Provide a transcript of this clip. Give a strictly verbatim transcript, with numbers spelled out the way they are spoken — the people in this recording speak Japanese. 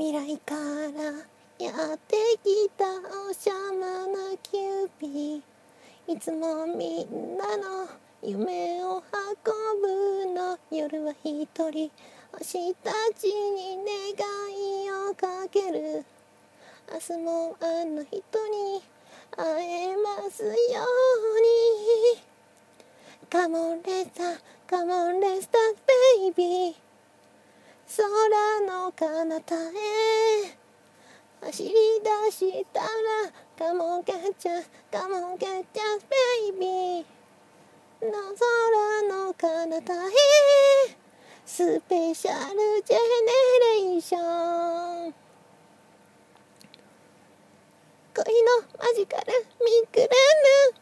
未来からやってきたおしゃまなキューピー、いつもみんなの夢を運ぶの。夜は一人星たちに願いをかける。明日もあの人に会えますように。 Come on let's start, come on let's start baby。 空の彼方へ走り出したら Come on catch us, come on catch us baby。 の空の彼方へスペシャルジェネレーション。恋のマジカルミクラヌ